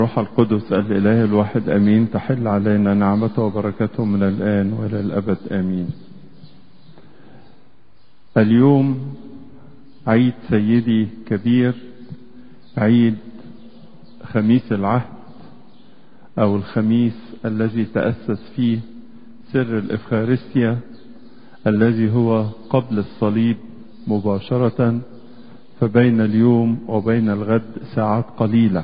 روح القدس الإله الواحد أمين. تحل علينا نعمته وبركته من الآن وإلى الأبد آمين. اليوم عيد سيدي كبير، عيد خميس العهد أو الخميس الذي تأسس فيه سر الإفخارستيا الذي هو قبل الصليب مباشرة، فبين اليوم وبين الغد ساعات قليلة.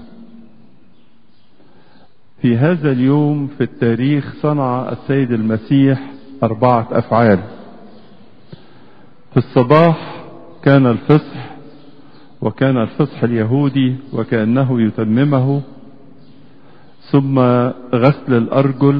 في هذا اليوم في التاريخ صنع السيد المسيح 4 أفعال. في الصباح كان الفصح، وكان الفصح اليهودي وكأنه يتممه، ثم غسل الأرجل،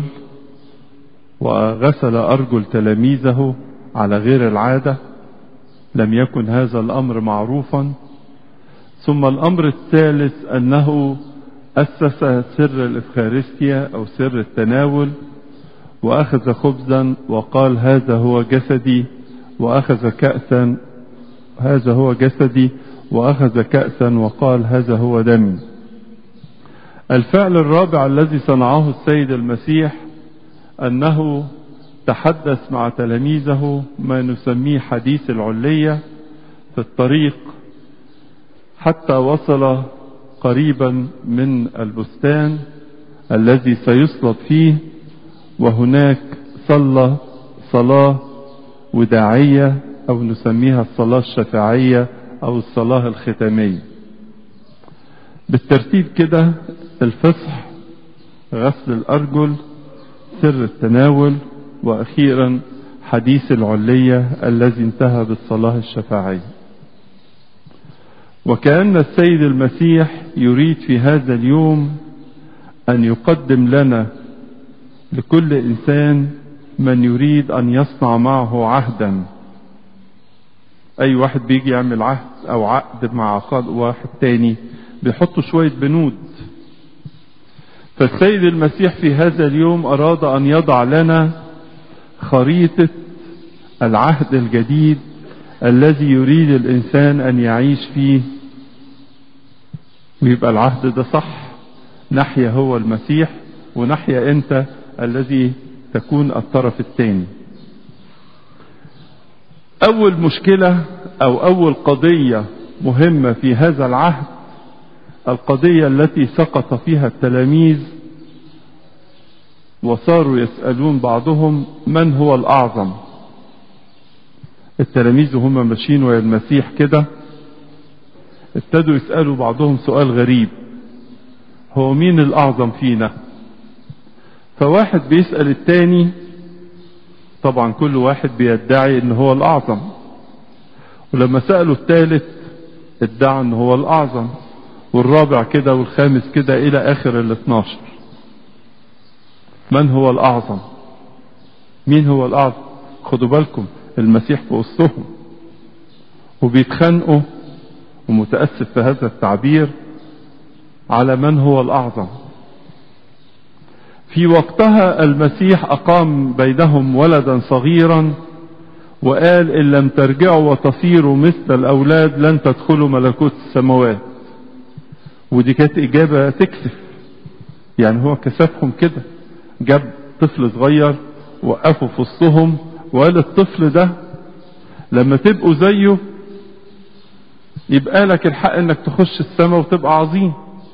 وغسل أرجل تلاميذه على غير العادة، لم يكن هذا الأمر معروفا. ثم الأمر الثالث أنه أسس سر الإفخارستيا أو سر التناول، وأخذ خبزا وقال هذا هو جسدي، وأخذ كأسا هذا هو جسدي، وأخذ كأسا وقال هذا هو دمي. الفعل الرابع الذي صنعه السيد المسيح أنه تحدث مع تلاميذه ما نسميه حديث العلية في الطريق حتى وصل قريبا من البستان الذي سيصلب فيه، وهناك صلى صلاة وداعية أو نسميها الصلاة الشفاعية أو الصلاة الختامية. بالترتيب كده: الفصح، غسل الأرجل، سر التناول، وأخيرا حديث العلية الذي انتهى بالصلاة الشفاعية. وكأن السيد المسيح يريد في هذا اليوم أن يقدم لنا لكل إنسان من يريد أن يصنع معه عهدا. أي واحد بيجي يعمل عهد أو عقد مع واحد تاني بيحطوا شوية بنود. فالسيد المسيح في هذا اليوم أراد أن يضع لنا خريطة العهد الجديد الذي يريد الإنسان أن يعيش فيه، ويبقى العهد ده صح. ناحية هو المسيح، وناحية أنت الذي تكون الطرف الثاني. أول مشكلة أو أول قضية مهمة في هذا العهد القضية التي سقط فيها التلاميذ، وصاروا يسألون بعضهم من هو الأعظم. التلاميذ هم ماشيين ويا المسيح كده ابتدوا يسألوا بعضهم سؤال غريب: هو مين الأعظم فينا؟ فواحد بيسأل التاني، طبعا كل واحد بيدعي ان هو الأعظم، ولما سألوا الثالث ادعى ان هو الأعظم، والرابع كده والخامس كده إلى آخر 12. من هو الأعظم؟ مين هو الأعظم؟ خدوا بالكم المسيح في وسطهم وبيتخانقوا، ومتأسف في هذا التعبير، على من هو الأعظم. في وقتها المسيح أقام بينهم ولدا صغيرا وقال إن لم ترجعوا وتصيروا مثل الأولاد لن تدخلوا ملكوت السماوات. ودي كانت إجابة تكسف، يعني هو كسفهم كده، جاب طفل صغير وقفوا في وسطهم وقال الطفل ده لما تبقوا زيه يبقى لك الحق انك تخش السماء وتبقى عظيم.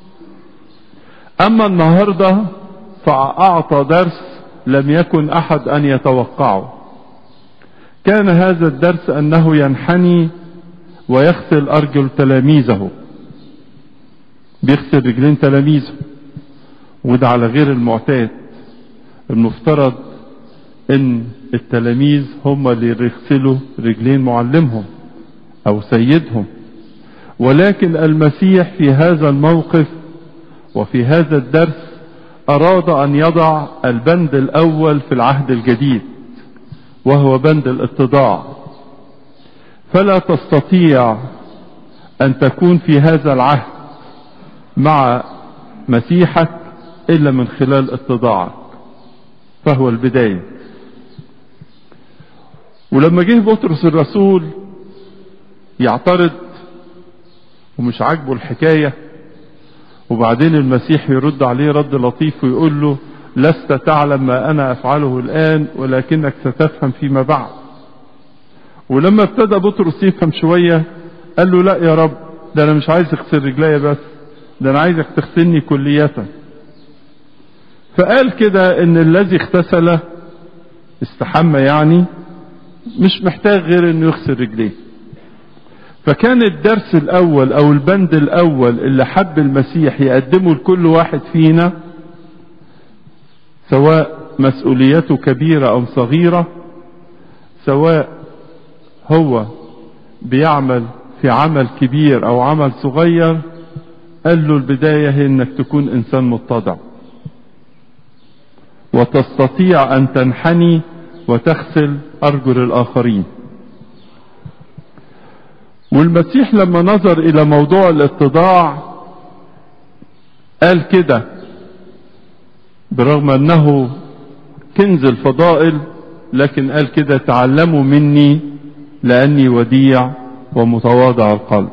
اما النهاردة فأعطى درس لم يكن احد ان يتوقعه. كان هذا الدرس انه ينحني ويغسل ارجل تلاميذه، بيغسل رجلين تلاميذه، وده على غير المعتاد. المفترض ان التلاميذ هم اللي يغسلوا رجلين معلمهم او سيدهم، ولكن المسيح في هذا الموقف وفي هذا الدرس أراد أن يضع البند الأول في العهد الجديد، وهو بند الاتضاع. فلا تستطيع أن تكون في هذا العهد مع مسيحك إلا من خلال اتضاعك، فهو البداية. ولما جه بطرس الرسول يعترض ومش عاجبه الحكاية وبعدين المسيح يرد عليه رد لطيف ويقول له لست تعلم ما أنا أفعله الآن ولكنك ستفهم فيما بعد. ولما ابتدى بطرس يفهم شوية قال له لا يا رب، ده أنا مش عايز اغسل رجلي بس، ده أنا عايزك تغسلني كلية. فقال كده إن الذي اغتسل استحمى يعني مش محتاج غير إنه يغسل رجليه. فكان الدرس الأول أو البند الأول اللي حب المسيح يقدمه لكل واحد فينا، سواء مسؤوليته كبيرة أو صغيرة، سواء هو بيعمل في عمل كبير أو عمل صغير، قال له البداية هي إنك تكون إنسان متضع وتستطيع أن تنحني وتغسل أرجل الآخرين. والمسيح لما نظر إلى موضوع الاتضاع قال كده، برغم أنه كنز الفضائل، لكن قال كده تعلموا مني لأني وديع ومتواضع القلب.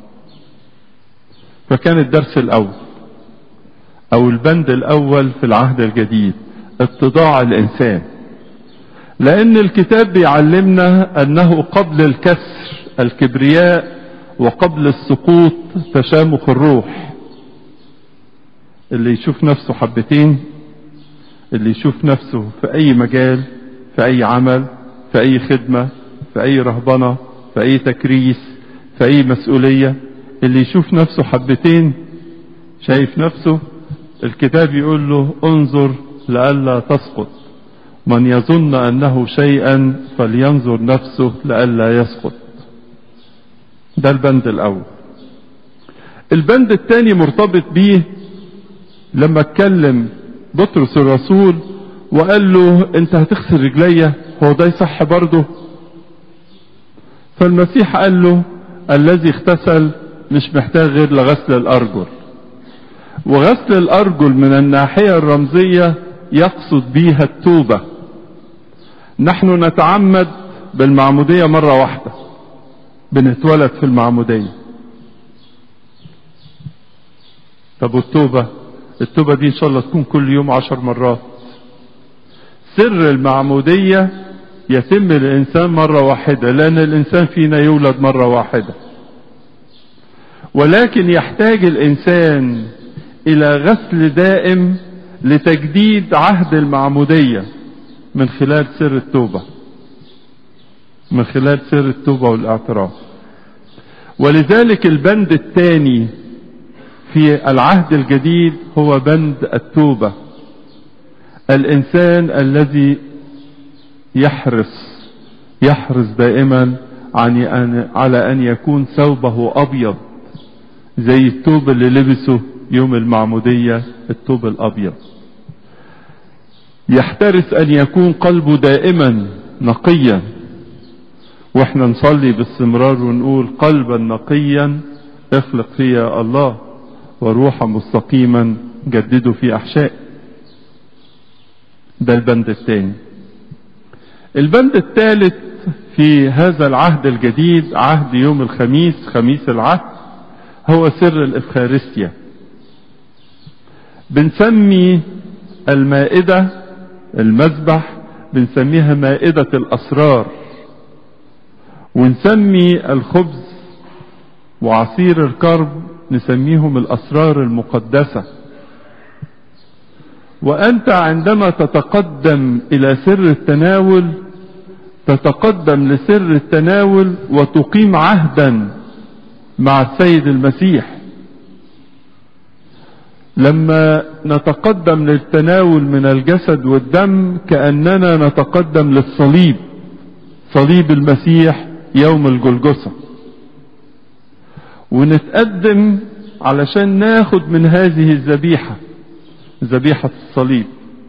فكان الدرس الأول أو البند الأول في العهد الجديد اتضاع الإنسان، لأن الكتاب بيعلمنا أنه قبل الكسر الكبرياء وقبل السقوط تشامخ الروح. اللي يشوف نفسه حبتين، اللي يشوف نفسه في أي مجال، في أي عمل، في أي خدمة، في أي رهبنة، في أي تكريس، في أي مسؤولية، اللي يشوف نفسه حبتين شايف نفسه، الكتاب يقول له انظر لئلا تسقط، من يظن أنه شيئا فلينظر نفسه لئلا يسقط. ده البند الأول. البند الثاني مرتبط بيه لما اتكلم بطرس الرسول وقال له انت هتغسل رجليا، هو ده يصح برضه؟ فالمسيح قال له الذي اغتسل مش محتاج غير لغسل الأرجل. وغسل الأرجل من الناحية الرمزية يقصد بيها التوبة. نحن نتعمد بالمعمودية مرة واحدة، بنتولد في المعمودية. طب والتوبة؟ التوبة دي ان شاء الله تكون كل يوم 10 مرات. سر المعمودية يتم الإنسان مرة واحدة، لأن الإنسان فينا يولد مرة واحدة، ولكن يحتاج الإنسان إلى غسل دائم لتجديد عهد المعمودية من خلال سر التوبة، من خلال سر التوبة والاعتراف. ولذلك البند الثاني في العهد الجديد هو بند التوبة. الإنسان الذي يحرص دائما على أن يكون ثوبه أبيض زي الثوب اللي لبسه يوم المعمودية، الثوب الأبيض. يحترس أن يكون قلبه دائما نقيا، واحنا نصلي باستمرار ونقول قلبا نقيا اخلق فيا الله وروحا مستقيما جدده في أحشائي. ده البند الثاني. البند الثالث في هذا العهد الجديد، عهد يوم الخميس، خميس العهد، هو سر الإفخارستيا. بنسمي المائدة، المذبح، بنسميها مائدة الأسرار، ونسمي الخبز وعصير الكرب نسميهم الأسرار المقدسة. وأنت عندما تتقدم إلى سر التناول تتقدم لسر التناول وتقيم عهدا مع السيد المسيح. لما نتقدم للتناول من الجسد والدم كأننا نتقدم للصليب، صليب المسيح يوم الجلجثة، ونتقدم علشان ناخد من هذه الذبيحة، ذبيحة الصليب.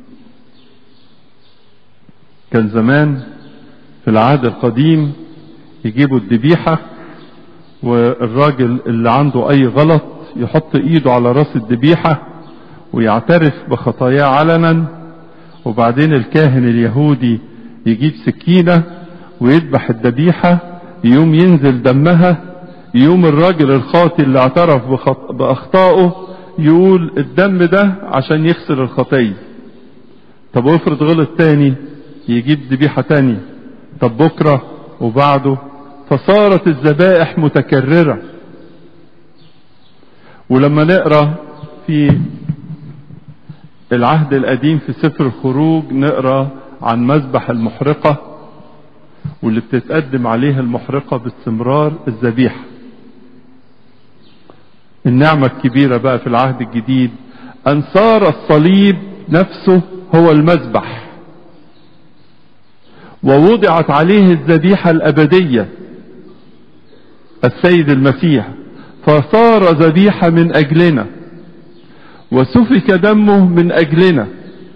كان زمان في العهد القديم يجيبوا الذبيحة، والراجل اللي عنده اي غلط يحط ايده على راس الذبيحة ويعترف بخطاياه علنا، وبعدين الكاهن اليهودي يجيب سكينة ويذبح الذبيحة، يوم ينزل دمها، يوم الراجل الخاطئ اللي اعترف بأخطائه يقول الدم ده عشان يغسل الخطية. طب وافرض غلط تاني، يجيب ذبيحة تاني. طب بكرة وبعده، فصارت الذبائح متكررة. ولما نقرأ في العهد القديم في سفر الخروج نقرأ عن مذبح المحرقة، واللي بتتقدم عليها المحرقة باستمرار الذبيحة. النعمة الكبيرة بقى في العهد الجديد أن صار الصليب نفسه هو المذبح، ووضعت عليه الذبيحة الأبدية السيد المسيح، فصار ذبيحة من أجلنا، وسفك دمه من أجلنا،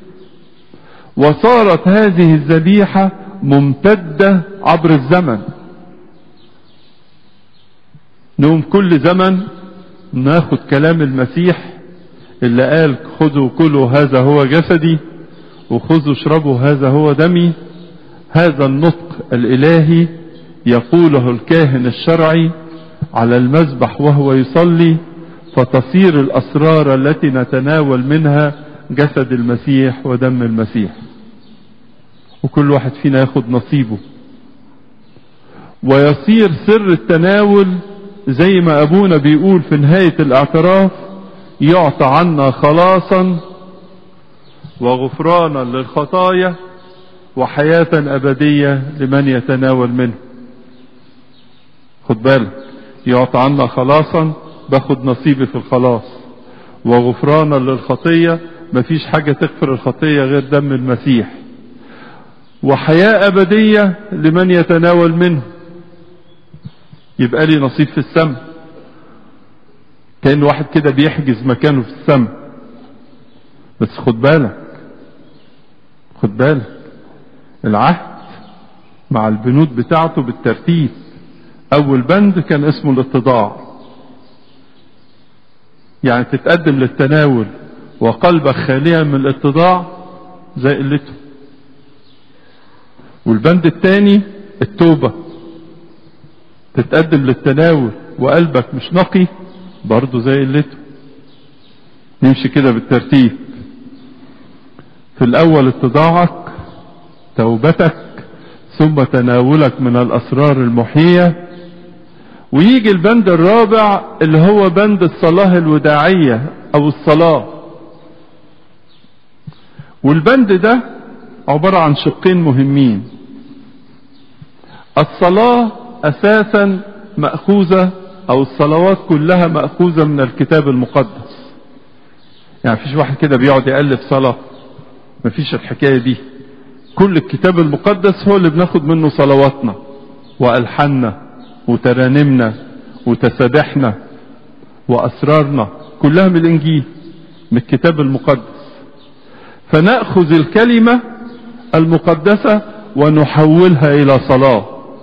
وصارت هذه الذبيحة ممتدة عبر الزمن. نقوم كل زمن ناخد كلام المسيح اللي قال خذوا كلوا هذا هو جسدي، وخذوا اشربوا هذا هو دمي. هذا النطق الإلهي يقوله الكاهن الشرعي على المذبح وهو يصلي، فتصير الأسرار التي نتناول منها جسد المسيح ودم المسيح، وكل واحد فينا ياخد نصيبه، ويصير سر التناول زي ما أبونا بيقول في نهاية الاعتراف: يعطى عنا خلاصا وغفرانا للخطايا وحياة أبدية لمن يتناول منه. خد بالك، يعطى عنا خلاصا، باخد نصيبي في الخلاص، وغفرانا للخطية، مفيش حاجة تغفر الخطية غير دم المسيح، وحياة أبدية لمن يتناول منه. يبقى لي نصيب في السماء، كأن واحد كده بيحجز مكانه في السماء. بس خد بالك، خد بالك، العهد مع البنود بتاعته بالترتيب. أول بند كان اسمه الاتضاع، يعني تتقدم للتناول وقلبك خاليا من الاتضاع زي قلته. والبند الثاني التوبة، تتقدم للتناول وقلبك مش نقي برضه زي قلته. نمشي كده بالترتيب. في الأول اتضاعك، توبتك، ثم تناولك من الأسرار المحية، ويجي البند الرابع اللي هو بند الصلاة الوداعية أو الصلاة. والبند ده عبارة عن شقين مهمين. الصلاة أساسا مأخوذة، أو الصلوات كلها مأخوذة من الكتاب المقدس. يعني مفيش واحد كده بيقعد يألف صلاة، مفيش الحكاية دي. كل الكتاب المقدس هو اللي بناخد منه صلواتنا وألحاننا وترانيمنا وتسابيحنا وأسرارنا، كلها من الإنجيل، من الكتاب المقدس. فنأخذ الكلمة المقدسة ونحولها إلى صلاة.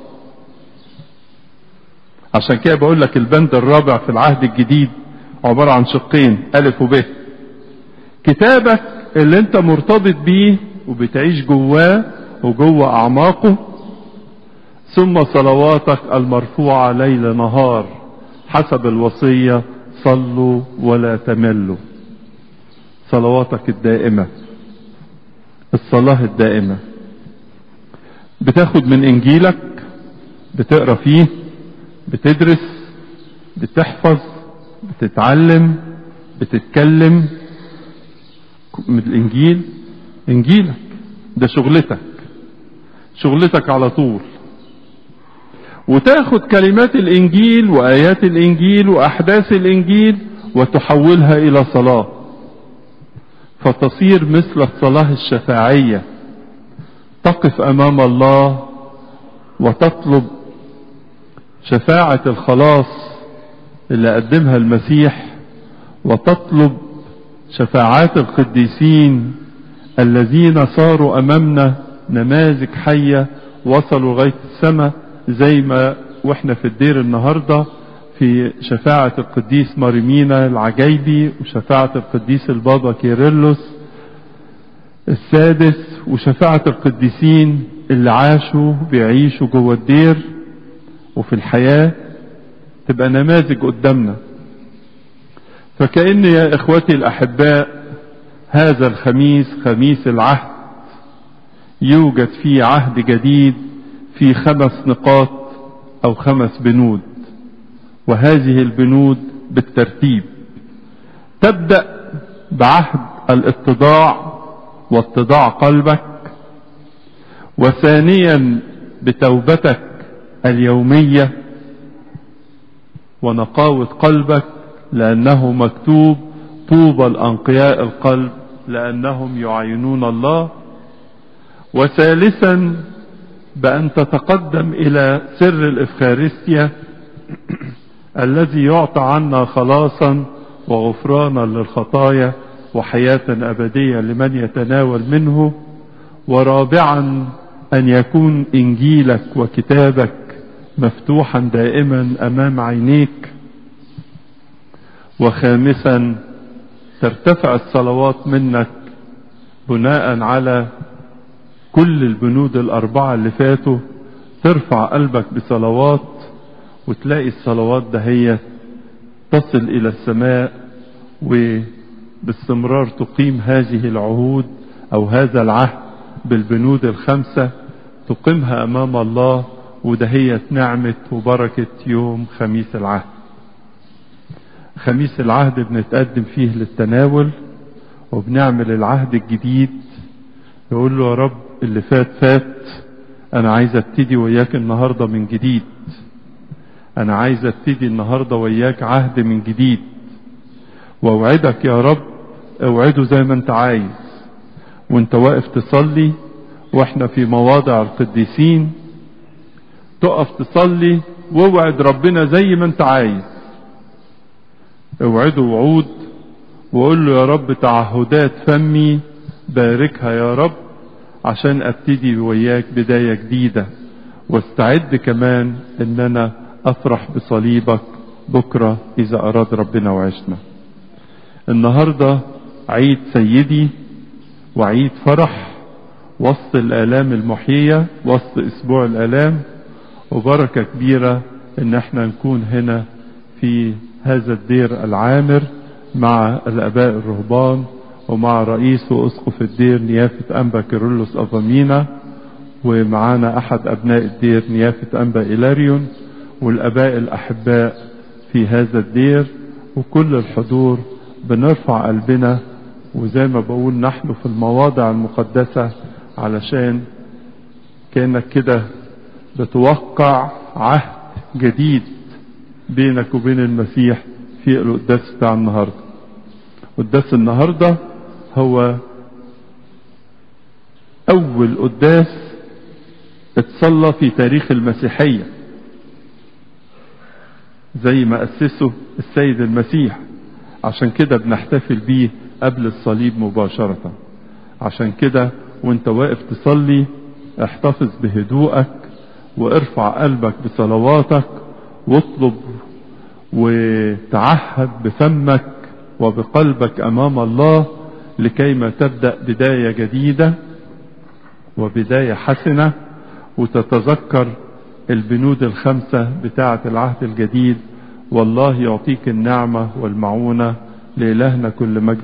عشان كده بقول لك البند الرابع في العهد الجديد عبارة عن شقين، ألف وب. كتابك اللي انت مرتبط بيه وبتعيش جواه وجوه أعماقه، ثم صلواتك المرفوعة ليل نهار حسب الوصية: صلوا ولا تملوا. صلواتك الدائمة، الصلاة الدائمة. بتاخد من إنجيلك، بتقرأ فيه، بتدرس، بتحفظ، بتتعلم، بتتكلم من الإنجيل. إنجيلك ده شغلتك، شغلتك على طول. وتاخد كلمات الإنجيل وآيات الإنجيل وأحداث الإنجيل وتحولها إلى صلاة، فتصير مثل الصلاة الشفاعية. تقف أمام الله وتطلب شفاعة الخلاص اللي قدمها المسيح، وتطلب شفاعات القديسين الذين صاروا أمامنا نماذج حية وصلوا لغاية السماء، زي ما واحنا في الدير النهاردة في شفاعة القديس ماريمينا العجيبي، وشفاعة القديس البابا كيرلس السادس، وشفاعة القديسين اللي عاشوا بيعيشوا جوه الدير وفي الحياة، تبقى نماذج قدامنا. فكأن يا إخوتي الأحباء هذا الخميس خميس العهد يوجد فيه عهد جديد في 5 نقاط أو 5 بنود، وهذه البنود بالترتيب. تبدأ بعهد الاتضاع واتضاع قلبك، وثانيا بتوبتك اليومية ونقاوة قلبك، لأنه مكتوب طوبى الأنقياء القلب لأنهم يعينون الله. وثالثا بأن تتقدم إلى سر الإفخارستيا الذي يعطى عنا خلاصا وغفرانا للخطايا وحياة أبدية لمن يتناول منه. ورابعا أن يكون إنجيلك وكتابك مفتوحا دائما أمام عينيك. وخامسا ترتفع الصلوات منك بناء على كل البنود ال4 اللي فاتوا، ترفع قلبك بصلوات وتلاقي الصلوات دهية تصل إلى السماء، وباستمرار تقيم هذه العهود أو هذا العهد بالبنود ال5 تقيمها أمام الله، ودهية نعمة وبركة يوم خميس العهد. خميس العهد بنتقدم فيه للتناول وبنعمل العهد الجديد، يقول له يا رب اللي فات فات، أنا عايز ابتدي وياك النهاردة من جديد، أنا عايز ابتدي النهاردة وياك عهد من جديد. واوعدك يا رب، اوعده زي ما انت عايز وانت واقف تصلي واحنا في مواضع القديسين، تقف تصلي واوعد ربنا زي ما انت عايز، اوعده وعود وقول له يا رب تعهدات فمي باركها يا رب عشان ابتدي وياك بداية جديدة، واستعد كمان ان انا افرح بصليبك بكرة اذا اراد ربنا وعشنا. النهاردة عيد سيدي وعيد فرح وسط الآلام المحية، وسط اسبوع الآلام، وبركة كبيرة ان احنا نكون هنا في هذا الدير العامر مع الاباء الرهبان ومع رئيس واسقف الدير نيافة انبا كيرلس افامينا، ومعانا احد ابناء الدير نيافة انبا إلاريون، والاباء الاحباء في هذا الدير وكل الحضور. بنرفع قلبنا وزي ما بقول نحن في المواضع المقدسة، علشان كأنك كده بتوقع عهد جديد بينك وبين المسيح في القداس بتاع النهاردة. قداس النهاردة هو أول قداس اتصلى في تاريخ المسيحية زي ما أسسه السيد المسيح، عشان كده بنحتفل بيه قبل الصليب مباشرة. عشان كده وانت واقف تصلي احتفظ بهدوءك وارفع قلبك بصلواتك واطلب وتعهد بفمك وبقلبك امام الله لكيما تبدأ بداية جديدة وبداية حسنة، وتتذكر البنود ال5 بتاعة العهد الجديد. والله يعطيك النعمة والمعونة. لإلهنا كل مجد